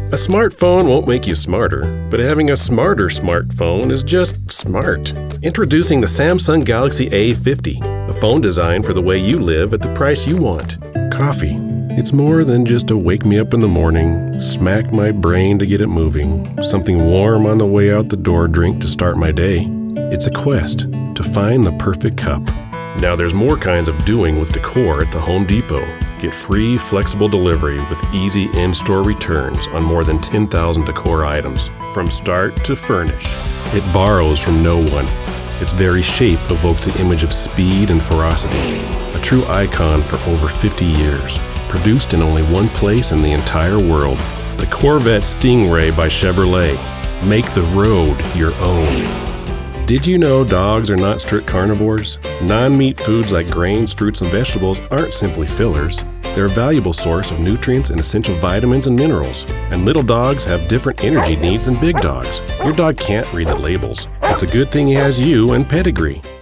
A smartphone won't make you smarter, but having a smarter smartphone is just smart. Introducing the Samsung Galaxy A50, a phone designed for the way you live at the price you want. Coffee. It's more than just a wake me up in the morning, smack my brain to get it moving, something warm on the way out the door drink to start my day. It's a quest to find the perfect cup. Now there's more kinds of doing with decor at the Home Depot. Get free, flexible delivery with easy in-store returns on more than 10,000 decor items, from start to furnish. It borrows from no one. Its very shape evokes the image of speed and ferocity, a true icon for over 50 years, produced in only one place in the entire world. The Corvette Stingray by Chevrolet. Make the road your own. Did you know dogs are not strict carnivores? Non-meat foods like grains, fruits, and vegetables aren't simply fillers. They're a valuable source of nutrients and essential vitamins and minerals. And little dogs have different energy needs than big dogs. Your dog can't read the labels. It's a good thing he has you and Pedigree.